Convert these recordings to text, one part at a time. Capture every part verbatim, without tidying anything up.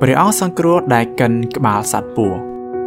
ព្រះអង្គសង្គ្រោះដែលកិនក្បាលសត្វពស់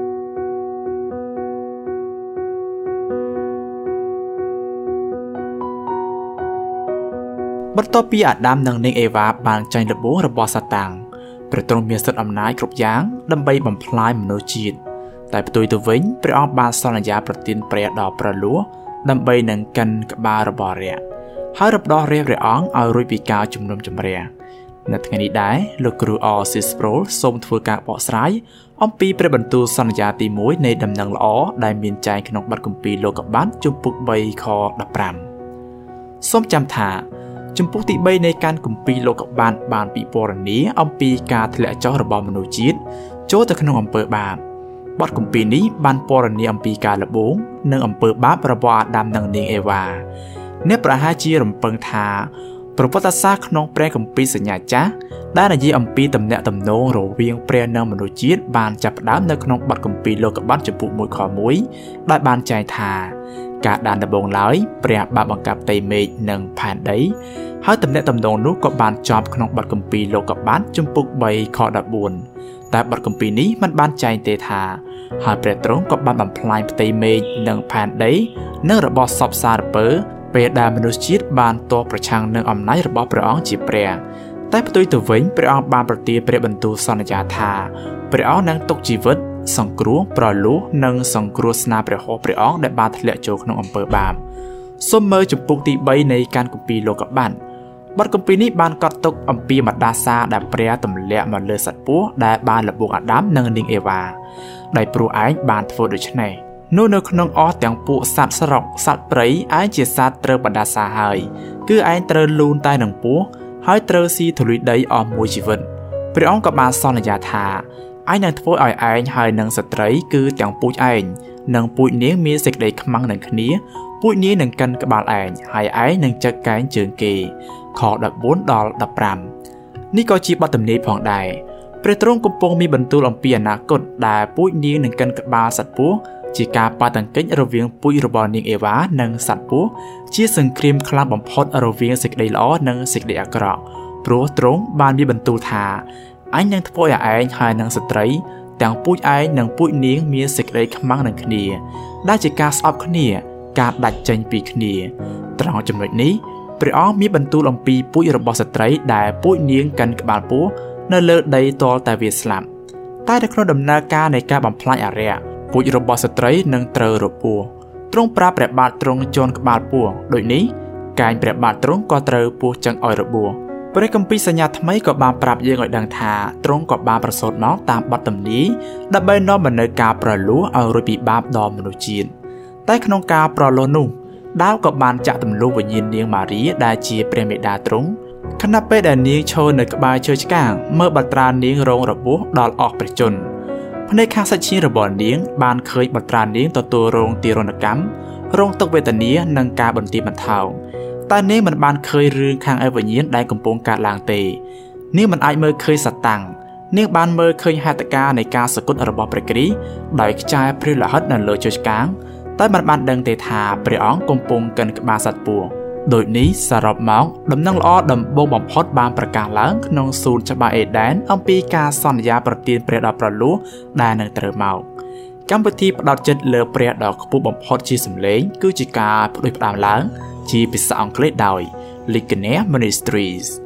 បន្ទាប់ពីអាដាមនិងនាងអេវ៉ាបានចាញ់ល្បួងរបស់សាតាំងព្រះទ្រង់មានសិទ្ធិអំណាចគ្រប់យ៉ាងដើម្បីបំផ្លាញមនុស្សជាតិតែផ្ទុយទៅវិញព្រះអង្គបានសន្យាប្រទានព្រះដ៏ប្រលួសដើម្បីនឹងកិនក្បាលរបស់រាជហើយរំដោះរាជព្រះអង្គឲ្យរួចពីការជំនុំជម្រះនៅថ្ងៃនេះដែរលោកគ្រូអស៊ីសប្រូលសូមធ្វើការបកស្រាយអំពីព្រះបន្ទូលសន្យាទីមួយនៃដំណឹងល្អដែលមានចែងក្នុងបទគម្ពីរលោកុបាទជំពូកបីខដប់ប្រាំសូមចាំថាជំពូកទីបីនៃការគម្ពីរលោកុបាទបានពិពណ៌នាអំពីការធ្លាក់ចុះរបស់មនុស្សជាតិចូលទៅក្នុងអំពើបាបបទគម្ពីរនេះបានពណ៌នាអំពីការល្បួងនិងអំពើបាបរបស់អាដាមនិងនាងអេវ៉ាអ្នកប្រហែលជារំពឹងថាប្រវត្តិសាស្ត្រក្នុងព្រះគម្ពីរសញ្ញាចាស់ដែលនិយាយអំពីទំនាក់ទំនងរវាងព្រះនិងមនុស្សជាតិបានចាប់ផ្ដើមនៅក្នុងបទគម្ពីរលោកុបាទជំពូកមួយខមួយដែលបានចែងថាការដានដំបូងឡើយព្រះបានបង្កើតផ្ទៃមេឃនិងផែនដីហើយទំនាក់ទំនងនោះក៏បានចប់ក្នុងបទគម្ពីរលោកុបាទជំពូកបីខដប់បួនតែបទគម្ពីរនេះមិនបានចែងទេថាហើយព្រះទ្រង់ក៏បានបំផ្លាញផ្ទៃមេឃនិងផែនដីនិងរបស់សពសារពើពេលដែលមនុស្សជាតិបានតបប្រឆាំងនឹងអំណាចរបស់ព្រះអង្គជាព្រះតែផ្ទុយទៅវិញព្រះអង្គបានប្រទានព្រះបន្ទូលសន្យាថាព្រះអង្គនឹងទុកជីវិតសង្គ្រោះប្រលួសនិងសង្គ្រោះស្នាព្រះហស្ថព្រះអង្គដែលបានធ្លាក់ចូលក្នុងអំពើបាបសូមមើលជំពូកទីបីនៃការគម្ពីរលោកុបាទបទគម្ពីរនេះបានកត់ទុកអំពីមដាសាដែលព្រះទម្លាក់មកលើសត្វពស់ដែលបានល្បួងអាដាមនិងនាងអេវ៉ាដោយព្រោះឯងបានធ្វើដូច្នេះនោះនៅក្នុងអស់ទាំងពួកសត្វស្រុកសត្វព្រៃឯងជាសត្វត្រូវបដាសាហើយគឺឯងត្រូវលូនតែនឹងពស់ហើយត្រូវស៊ីធូលីដីអស់មួយជីវិតព្រះអង្គក៏បានសន្យាថាឯងនឹងធ្វើឲ្យឯងហើយនឹងស្ត្រីគឺទាំងពូជឯងនិងពូជនាងមានសេចក្តីខ្មាំងនឹងគ្នាពូជនាងនឹងកិនក្បាលឯងហើយឯងនឹងចឹកកែងជើងគេខដប់បួនដល់ដប់ប្រាំនេះក៏ជាបទទំនាយផងដែរព្រះទ្រង់កំពុងមានបន្ទូលអំពីអនាគតដែលពូជនាងនឹងកិនក្បាលសត្វពស់ជាការប៉ះទង្គិចរវាងពូជរបស់នាងអេវ៉ានិងសត្វពស់ជាសង្គ្រាមខ្លាំងបំផុតរវាងសេចក្តីល្អនិងសេចក្តីអាក្រក់ព្រោះទ្រង់បានមានបន្ទូលថាអញនឹងធ្វើឲ្យឯងហើយនឹងស្ត្រីទាំងពូជឯងនិងពូជនាងមានសេចក្តីខ្មាំងនឹងគ្នាដែលជាការស្អប់គ្នាការដាច់ចេញពីគ្នាត្រង់ចំណុចនេះព្រះអង្គមានបន្ទូលអំពីពូជរបស់ស្ត្រីដែលពូជនាងកិនក្បាលពស់នៅលើដីទាល់តែវាស្លាប់តែនៅក្នុងដំណើរការនៃការបំផ្លាញអារក្សពូជរបស់ស្ត្រីនឹងត្រូវរបួសទ្រង់ប្រាប់ព្រះបាទទ្រង់ជន់ក្បាលពស់ដូចនេះកែងព្រះបាទទ្រង់ក៏ត្រូវពស់ចឹងឲ្យរបួសព្រះគម្ពីរសញ្ញាថ្មីក៏បានប្រាប់យើងឲ្យដឹងថាទ្រង់ក៏បានប្រសូតមកតាមបទទំនាយដើម្បីនាំមកនូវការប្រលួសឲ្យរួចពីបាបដល់មនុស្សជាតិតែក្នុងការប្រលួសនោះដាវក៏បានចាក់ទម្លុះវិញ្ញាណនាងម៉ារីដែលជាព្រះមេដាទ្រង់ខណៈពេលដែលនាងឈរនៅក្បែរជើងឆ្កាងមើលបត្រានាងរងរបួសដល់អស់ព្រះជន្មភ្នែកខាងសាច់ឈាមរបស់នាងបានឃើញបត្រានាងទទួលរងទារុណកម្មរងទុក្ខវេទនានិងការបន្ទាបបន្ថោងតែនាងមិនបានឃើញរឿងខាងអវិញ្ញាណដែលកំពុងកើតឡើងទេនាងមិនអាចមើលឃើញសាតាំងនាងបានមើលឃើញហេតុការណ៍នៃការសគត់របស់ព្រះគ្រីស្ទដោយខ្ចាយព្រះលិហិតនៅលើជើងឆ្កាងតែមិនបានដឹងទេថាព្រះអង្គកំពុងកិនក្បាលសត្វពស់ដូចនេះសរុបមកដំណឹងល្អដំបូងបំផុតបានប្រកាសឡើងក្នុងសួនច្បារអេដែនអំពីការសន្យាប្រទានព្រះដ៏ប្រលួសដែលនឹងត្រូវមកកម្មវិធីផ្ដោតចិត្តលើព្រះដ៏ខ្ពស់បំផុតជាសម្លេងគឺជាការផ្ដួចផ្ដើមឡើងជាភាសាអង់គ្លេសដោយ Ligonier Ministries